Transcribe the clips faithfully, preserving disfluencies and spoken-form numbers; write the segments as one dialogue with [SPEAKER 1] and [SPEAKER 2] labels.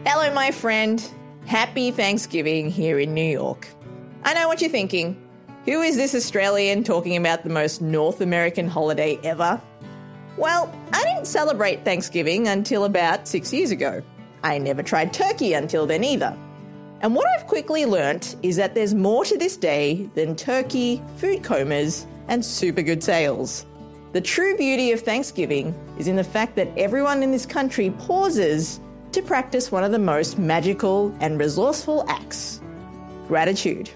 [SPEAKER 1] Hello, my friend. Happy Thanksgiving here in New York. I know what you're thinking. Who is this Australian talking about the most North American holiday ever? Well, I didn't celebrate Thanksgiving until about six years ago. I never tried turkey until then either. And what I've quickly learnt is that there's more to this day than turkey, food comas, and super good sales. The true beauty of Thanksgiving is in the fact that everyone in this country pauses to practice one of the most magical and resourceful acts: gratitude.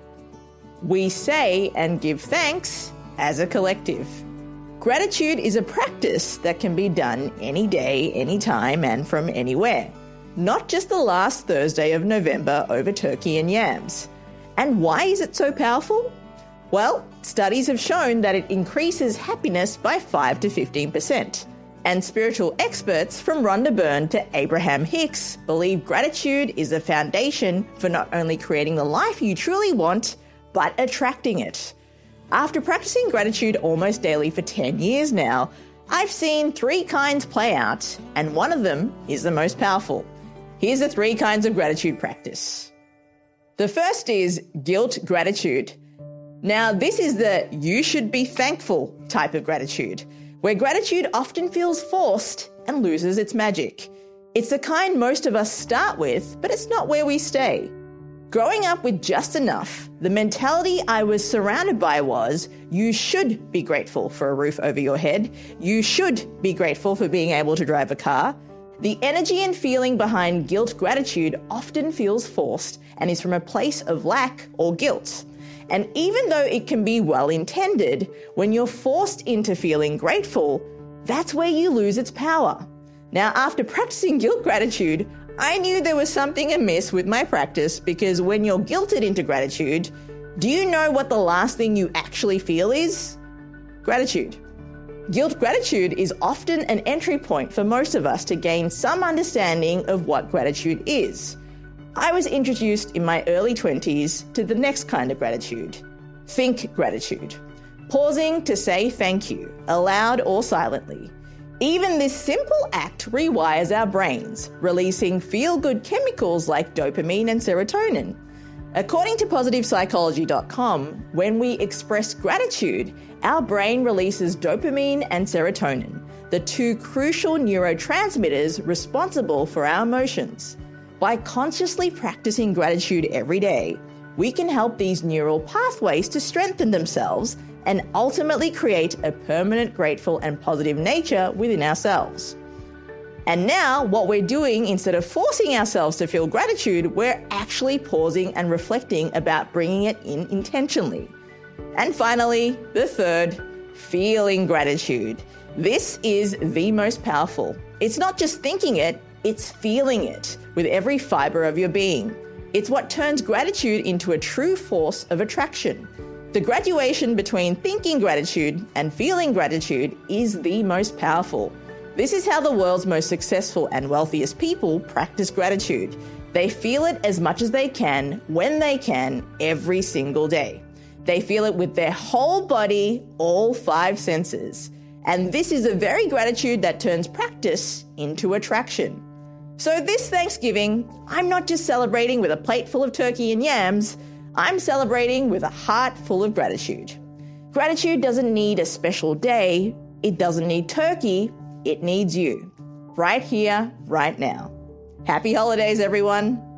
[SPEAKER 1] We say and give thanks as a collective. Gratitude is a practice that can be done any day, anytime, and from anywhere. Not just the last Thursday of November over turkey and yams. And why is it so powerful? Well, studies have shown that it increases happiness by five to fifteen percent. And spiritual experts from Rhonda Byrne to Abraham Hicks believe gratitude is a foundation for not only creating the life you truly want, but attracting it. After practicing gratitude almost daily for ten years now, I've seen three kinds play out, and one of them is the most powerful. Here's the three kinds of gratitude practice. The first is guilt gratitude. Now, this is the you should be thankful type of gratitude, where gratitude often feels forced and loses its magic. It's the kind most of us start with, but it's not where we stay. Growing up with just enough, the mentality I was surrounded by was, you should be grateful for a roof over your head. You should be grateful for being able to drive a car. The energy and feeling behind guilt gratitude often feels forced and is from a place of lack or guilt. And even though it can be well-intended, when you're forced into feeling grateful, that's where you lose its power. Now, after practicing guilt gratitude, I knew there was something amiss with my practice, because when you're guilted into gratitude, do you know what the last thing you actually feel is? Gratitude. Guilt gratitude is often an entry point for most of us to gain some understanding of what gratitude is. I was introduced in my early twenties to the next kind of gratitude: think gratitude. Pausing to say thank you, aloud or silently. Even this simple act rewires our brains, releasing feel-good chemicals like dopamine and serotonin. According to positive psychology dot com, when we express gratitude, our brain releases dopamine and serotonin, the two crucial neurotransmitters responsible for our emotions. By consciously practicing gratitude every day, we can help these neural pathways to strengthen themselves and ultimately create a permanent grateful and positive nature within ourselves. And now, what we're doing, instead of forcing ourselves to feel gratitude, we're actually pausing and reflecting about bringing it in intentionally. And finally, the third, feeling gratitude. This is the most powerful. It's not just thinking it, it's feeling it with every fiber of your being. It's what turns gratitude into a true force of attraction. The graduation between thinking gratitude and feeling gratitude is the most powerful. This is how the world's most successful and wealthiest people practice gratitude. They feel it as much as they can, when they can, every single day. They feel it with their whole body, all five senses. And this is the very gratitude that turns practice into attraction. So this Thanksgiving, I'm not just celebrating with a plate full of turkey and yams, I'm celebrating with a heart full of gratitude. Gratitude doesn't need a special day, it doesn't need turkey, it needs you. Right here, right now. Happy holidays, everyone.